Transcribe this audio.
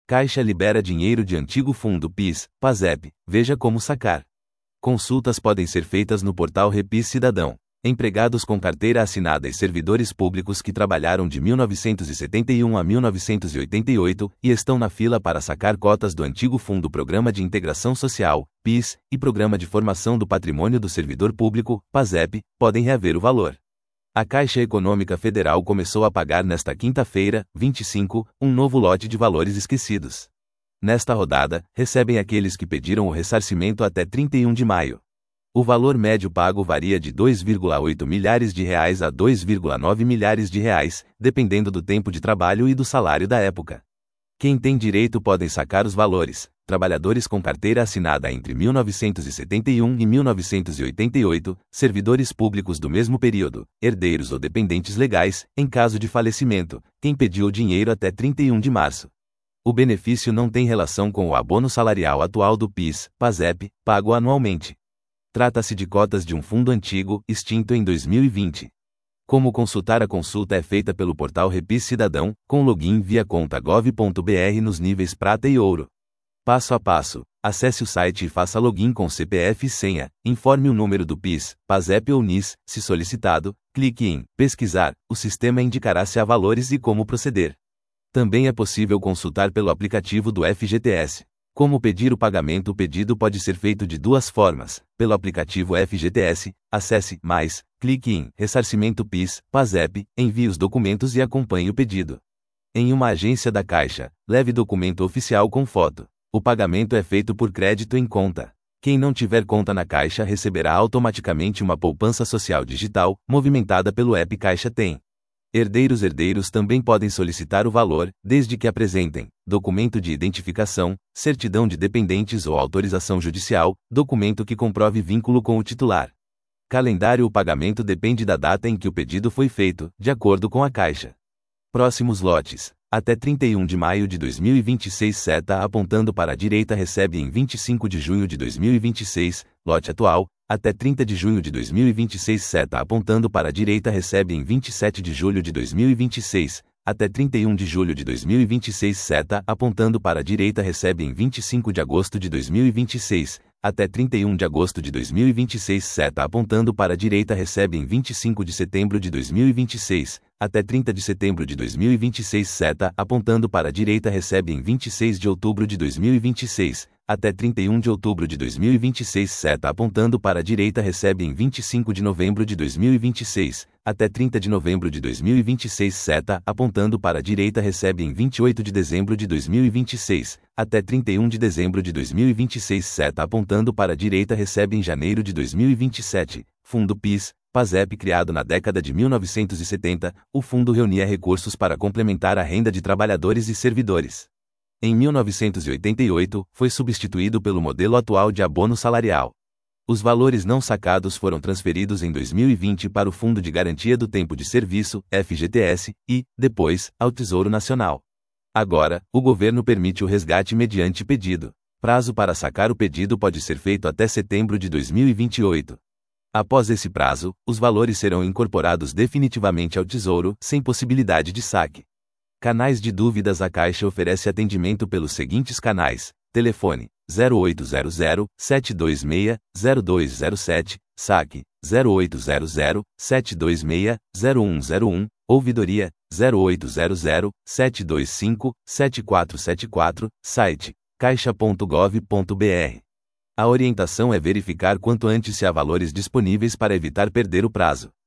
Caixa libera dinheiro de antigo fundo PIS, PASEP, veja como sacar. Consultas podem ser feitas no portal Repis Cidadão. Empregados com carteira assinada e servidores públicos que trabalharam de 1971 a 1988 e estão na fila para sacar cotas do antigo Fundo Programa de Integração Social, PIS, e Programa de Formação do Patrimônio do Servidor Público, PASEP, podem reaver o valor. A Caixa Econômica Federal começou a pagar nesta quinta-feira, 25, um novo lote de valores esquecidos. Nesta rodada, recebem aqueles que pediram o ressarcimento até 31 de maio. O valor médio pago varia de R$ 2,8 milhares a R$ 2,9 milhares, dependendo do tempo de trabalho e do salário da época. Quem tem direito podem sacar os valores: trabalhadores com carteira assinada entre 1971 e 1988, servidores públicos do mesmo período, herdeiros ou dependentes legais, em caso de falecimento, quem pediu o dinheiro até 31 de março. O benefício não tem relação com o abono salarial atual do PIS, PASEP, pago anualmente. Trata-se de cotas de um fundo antigo, extinto em 2020. Como consultar? A consulta é feita pelo portal Repis Cidadão, com login via conta gov.br nos níveis prata e ouro. Passo a passo, acesse o site e faça login com CPF e senha, informe o número do PIS, PASEP ou NIS, se solicitado, clique em pesquisar, o sistema indicará se há valores e como proceder. Também é possível consultar pelo aplicativo do FGTS. Como pedir o pagamento? O pedido pode ser feito de duas formas: pelo aplicativo FGTS, acesse mais, clique em Ressarcimento PIS, PASEP, envie os documentos e acompanhe o pedido. Em uma agência da Caixa, leve documento oficial com foto. O pagamento é feito por crédito em conta. Quem não tiver conta na Caixa receberá automaticamente uma poupança social digital, movimentada pelo app Caixa Tem. Herdeiros também podem solicitar o valor, desde que apresentem documento de identificação, certidão de dependentes ou autorização judicial, documento que comprove vínculo com o titular. Calendário: o pagamento depende da data em que o pedido foi feito, de acordo com a Caixa. Próximos lotes: até 31 de maio de 2026. Seta apontando para a direita recebe em 25 de junho de 2026, lote atual. Até 30 de junho de 2026. Seta apontando para a direita recebe em 27 de julho de 2026. Até 31 de julho de 2026. Seta apontando para a direita recebe em 25 de agosto de 2026. Até 31 de agosto de 2026. Seta apontando para a direita recebe em 25 de setembro de 2026. Até 30 de setembro de 2026. Seta apontando para a direita recebe em 26 de outubro de 2026. Até 31 de outubro de 2026. Seta apontando para a direita recebe em 25 de novembro de 2026. Até 30 de novembro de 2026. Seta apontando para a direita recebe em 28 de dezembro de 2026. Até 31 de dezembro de 2026. Seta apontando para a direita recebe em janeiro de 2027. Fundo PIS, PASEP. Criado na década de 1970, o fundo reunia recursos para complementar a renda de trabalhadores e servidores. Em 1988, foi substituído pelo modelo atual de abono salarial. Os valores não sacados foram transferidos em 2020 para o Fundo de Garantia do Tempo de Serviço, FGTS, e, depois, ao Tesouro Nacional. Agora, o governo permite o resgate mediante pedido. Prazo para sacar o pedido pode ser feito até setembro de 2028. Após esse prazo, os valores serão incorporados definitivamente ao Tesouro, sem possibilidade de saque. Canais de dúvidas: a Caixa oferece atendimento pelos seguintes canais: telefone 0800-726-0207, saque 0800-726-0101, ouvidoria 0800-725-7474, site caixa.gov.br. A orientação é verificar quanto antes se há valores disponíveis para evitar perder o prazo.